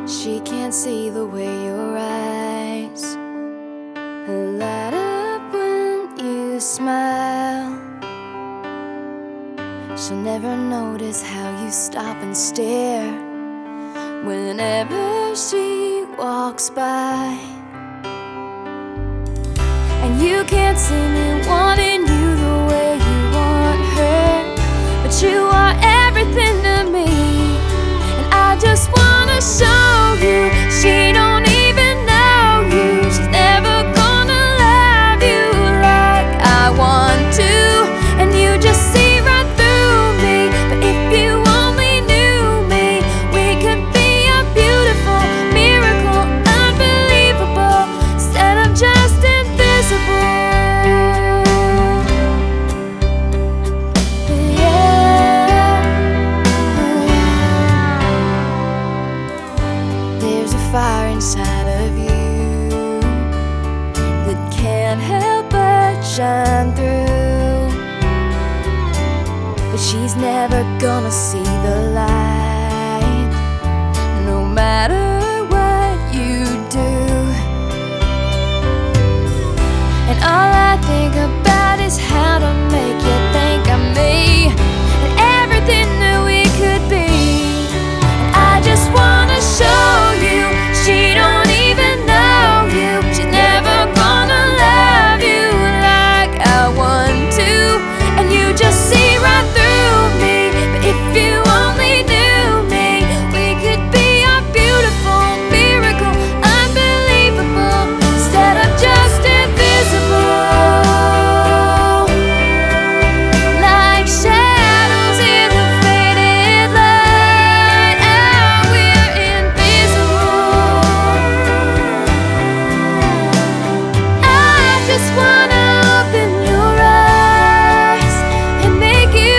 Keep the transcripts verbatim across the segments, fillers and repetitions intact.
She can't see the way your eyes light up when you smile. She'll never notice how you stop and stare whenever she walks by. And you can't see me wanting you the way you want her, but you are everything to me, and I just wanna show you she don't even know you. She's never gonna love you like I want to, and you just see right through me. But if you only knew me, we could be a beautiful miracle, unbelievable, instead of just invisible. Fire inside of you that can't help but shine through, but she's never gonna see the light, no matter what you do. And all I think about is how to make you think of me and everything that we could be. And I just wanna show you she don't even know you. She's never gonna love you like I want to, and you just see right through me. But if you only knew me, we could be a beautiful miracle, unbelievable, instead of just invisible. Like shadows in the faded light, oh, we're invisible. Just wanna open your eyes and make you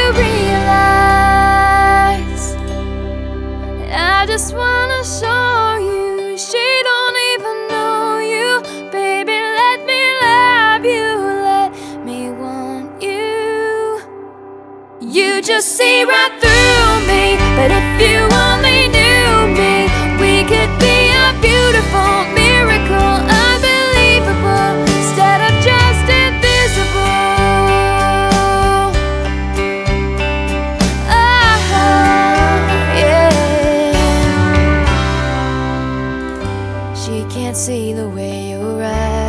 realize. I just wanna show you she don't even know you. Baby, let me love you, let me want you. You just see right through me, but if you only knew me, we could be a beautiful miracle, unbelievable, instead of just invisible. Oh, yeah. She can't see the way you're right.